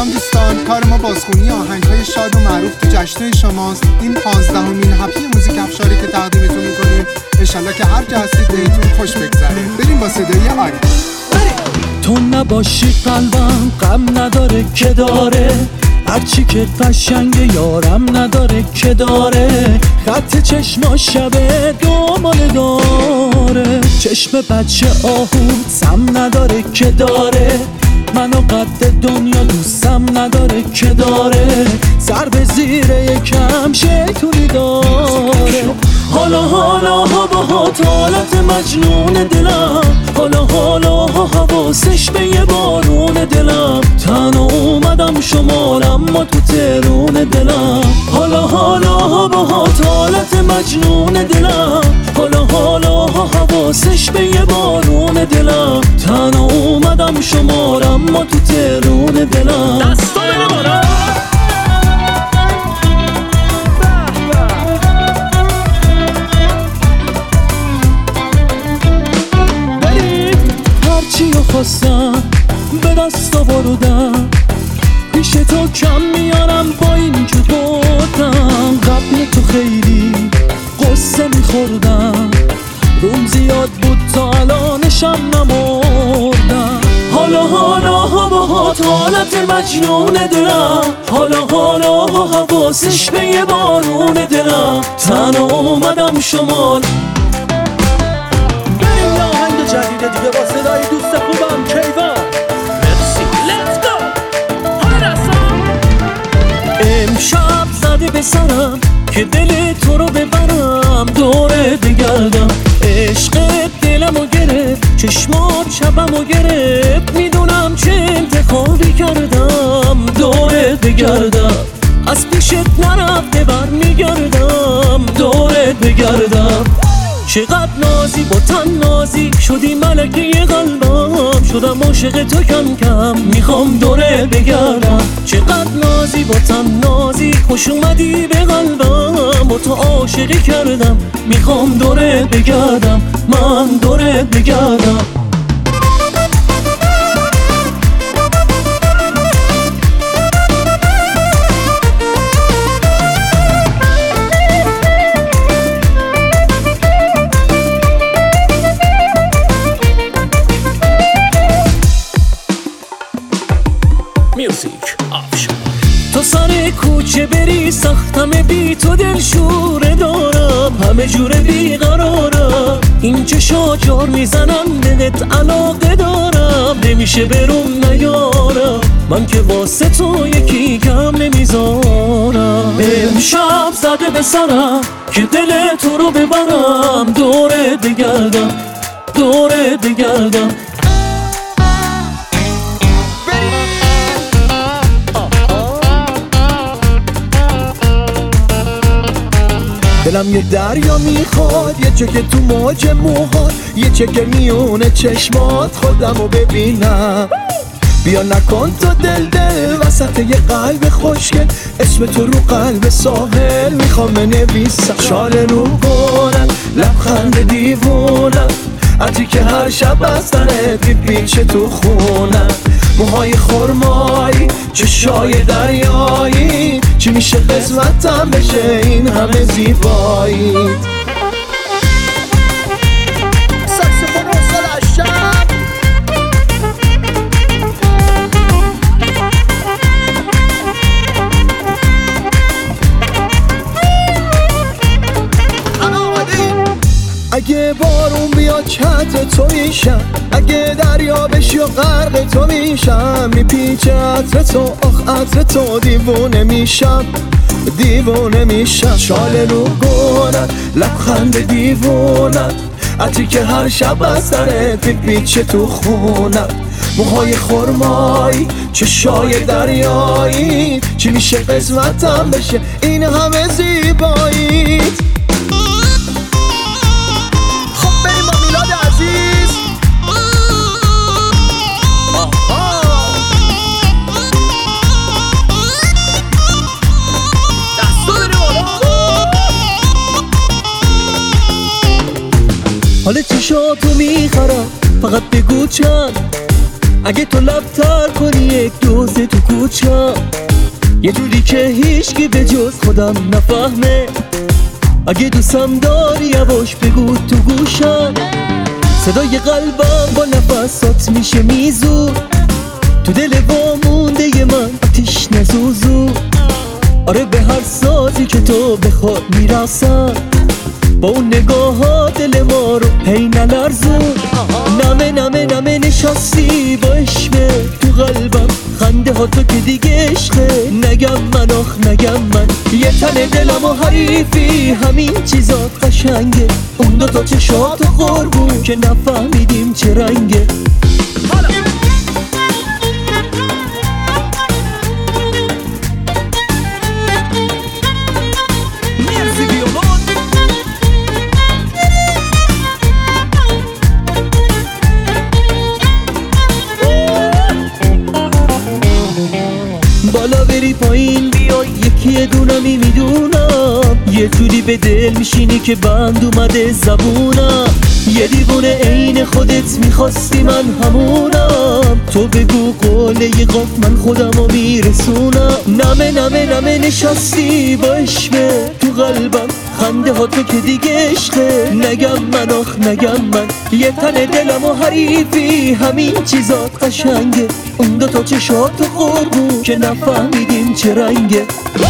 سلام دوستان، کار ما بازخونی آهنگ‌های شاد و معروف تو جشن‌های شماست. این 15مین هفته موزیک افشاری که تقدیمتون می‌کنیم. انشالله که هر جا هستید بهتون خوش بگذره. بریم با صدای آری. تو نباشی قلبم غم نداره که داره، هرچی که قشنگ یارم نداره که داره، خط چشما شبه دومانه داره، چشم بچه آهود سم نداره که داره، منو قد دنیا دوستم نداره که داره، سر به زیر یکم شیطونی داره. حالا با حالت مجنون دلم، حالا حواسش به یه بارون دلم، تنها اومدم شمال اما تو ترون دلم. حالا با حالت مجنون دلم، حالا حواسش به یه بارون دلم، تنها اومدم شمال اما تو ترون دلم. دستا بره بارا چیو خواستم به دست آوردم، پیش تو کم میارم با این که بردم، قبل تو خیلی قصه میخوردم، روم زیاد بود تا الانشم نمردم. حالا با حالت مجنون دلم، حالا حواسش به یه بارون دلم، تنها اومدم شمال. بریم یه آهنگ جدید دیگه با صدای دوست خوبم کیوان. مرسی لیتس گو. حالا رسام امشب زده به سرم که دل تو رو ببرم، دوره بگردم، عشق دلمو گرفت، چشمات شبمو گرفت، میدونم چه انتخابی کردم، دوره بگردم، از پیشت نرفته بر میگردم، دوره بگردم. چقدر نازی با تن نازی شدی ملکه قلبم، شدم عاشق تو کم کم، میخوام دوره بگردم. چقدر نازی با تن نازی خوش اومدی به قلبم، با تو عاشقی کردم، میخوام دوره بگردم، من دوره بگردم. تو سر کوچه بری سختم بی تو دل شوره دارم، همه جوره بیقرارم، این چشا جار میزنم دلت علاقه دارم، نمیشه بروم نیارم، من که واسه تو یکی کم نمیذارم. امشب زده به سرم که دل تو رو ببرم، دوره بگردم، دوره بگردم. دلم یه دریا میخواد، یه چکه تو موج موهات، یه چکه میونه چشمات، خودمو ببینم. بیا نکن تو دل وسط یه قلب خوشگل، اسم تو رو قلب ساحل میخوام بنویسم. شال رو کنم لبخند دیوونم، عطی که هر شب از تنت میپیچه تو خونم، موهای خرمایی چشای دریایی، چی میشه قسمتم بشه این همه زیبایی. ساکسفون اصل شب اگه بارون بیاد چتر تو میشم، اگه دریا بشی و غرق تو میشم، میپیچه عطر تو آخ عطر تو، دیوونه میشم دیوونه میشم. شال رو گونم لبخند دیوونم، عطری که هر شب از سرت میپیچه تو خونم، موهای خرمایی چشای دریایی، چی میشه قسمتم بشه این همه زیبایی. حالا چشاتو میخرم، فقط بگو چند، اگه تو لبتر کنی یک دوزه تو کوچه، یه جوری که هیچکی به جز خودم نفهمه. اگه دوستم داری یواش بگو تو گوشم، صدای قلبم با نفسات میشه میزو، تو دل وامونده من آتیش نزوزو. آره به هر سازی که تو بخواد میرسم، با اون نگاه ها دل ما رو هی نلرزون. نمه نمه نمه نشستی با عشقه تو قلبم، خنده ها تو که دیگه عشقه. نگم من آخ نگم من، یه تن دلم و حریفی، همین چیزات قشنگه. اون دوتا چشات قربون که نفهمیدیم چه رنگه. بالا بری پایین بیای یکی دونمی میدونم، یه جوری به دل میشینی که بند اومده زبونم. یه دیوونه عین خودت میخواستی من همونم، تو بگو قوله یه قاف من خودمو میرسونم. نمه نمه نمه نشستی با عشقه تو قلبم، خنده ها تو که دیگه عشقه. نگم من آخ نگم من، یه تن دلم و حریفی، همین چیزات قشنگه. اون دوتا چشات تو قربون که نفهمیدیم چه رنگه.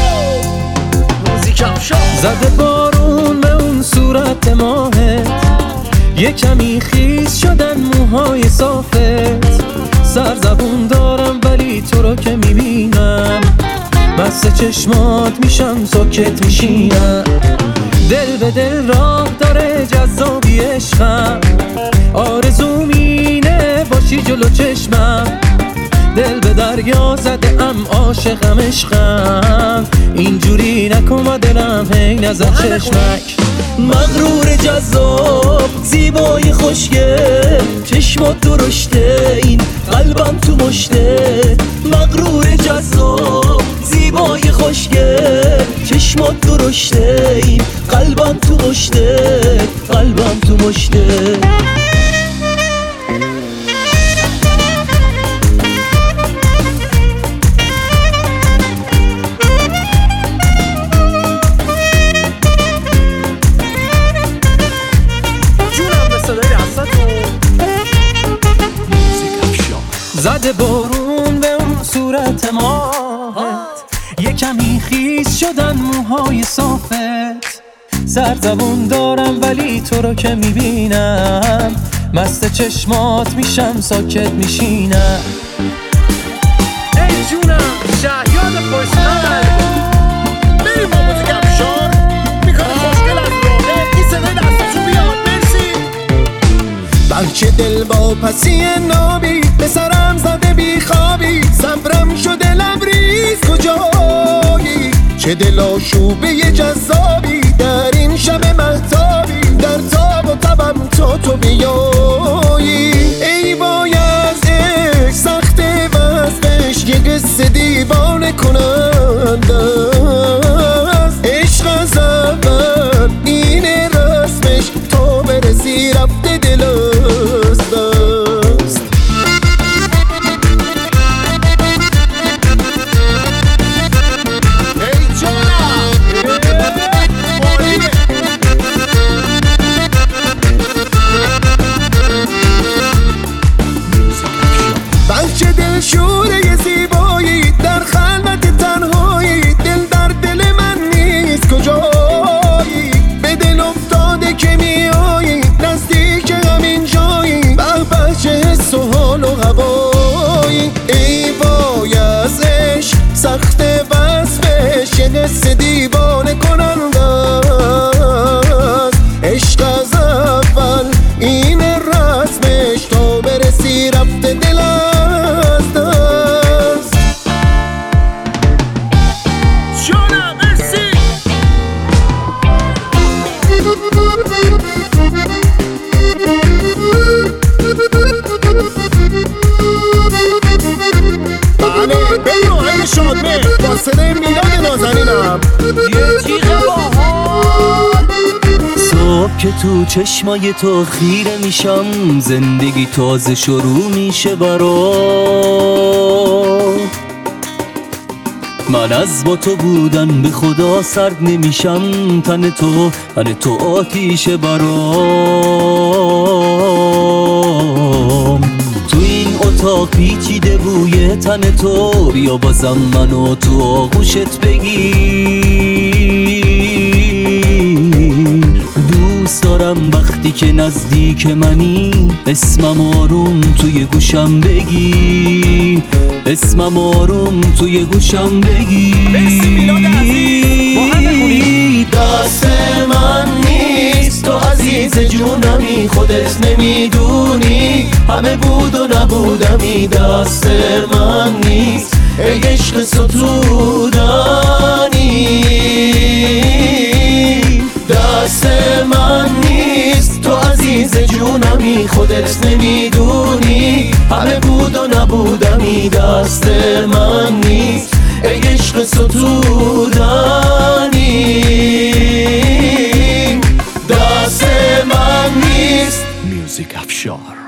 زده بارون به اون صورت ماهت، یه کمی خیس شدن موهای صافت. سرزبون دارم ولی تو رو که میبینم، بسته چشمات میشم ساکت میشینم. دل به دل راه داره جذابی عشقم، آرزوم اینه باشی جلو چشمم. دل به دریا زده ام عاشقم عشقم، اینجوری نکن و دلم هی نزد چشمک. مغرور جذاب زیبای خوشگل، چشمات درشته این قلبم تو مشته. مغرور جذاب زیبای خوشگل، چشمات درشته این قلبم تو مشته. قلبم تو مشته. زده بارون به اون صورت ماهت، یه کمی خیس شدن موهای صافت. سرزبون دارم ولی تو رو که میبینم، مست چشمات میشم ساکت میشینم. ای جونم شهیاد خوشنال، بریم با موزیک افشار، میکنه خوشگل از راهه. این صدای دستشون بیاد. مرسی. بچه دل با پسی نابی، به سرم زده بی خوابی، صبرم شده لبریز کجایی. چه دل آشوبه جذابی در این شب مهتابی، در تاب و تبم تو بیایی. ای وای از عشق سخت وصفش، یه قصه دیوانه کننده است. عشق از اول اینه رسمش، تا برسی رفته دل از دست. ای جونم مالیه. بچه دل شوره زیبایی، در خلوت تنهایی، دل در دل من نیست کجایی. به دل افتاده که میایی، نزدیک همین جایی، به به چه حس و حال و هوایی. ای وای از عشق سخت وصفش، یه حس دیوانه کننده است. عشق از اول این رسمش، تا برسی رفته دل از دست. جونم مرسی. بله بریم آهنگ شادمه با صدای میلاد نازنینم. یه تیغ باحال صبح که تو چشمای تو خیره میشم، زندگی تازه شروع میشه برام. من از با تو بودن به خدا سرد نمیشم، تن تو آتیشه برام. تو این اتاق پیچیده بوی تن تو، بیا بازم منو تو آغوشت بگیر. دوست دارم وقتی که نزدیک منی، اسمم آروم توی گوشم بگی، اسمم آروم توی گوشم بگی. مرسی میلاد عزیز، با هم بخونیم. دست من نیست تو عزیز جونمی، خودت نمیدونی همه بود و نبودمی. دست من نیست ای عشق ستودنی، دست من نیست تو عزیز جونمی، خودت نمیدونی همه بود و نبودمی. دست من نیست ای عشق ستودنی، دست من نیست. میوزیک افشار.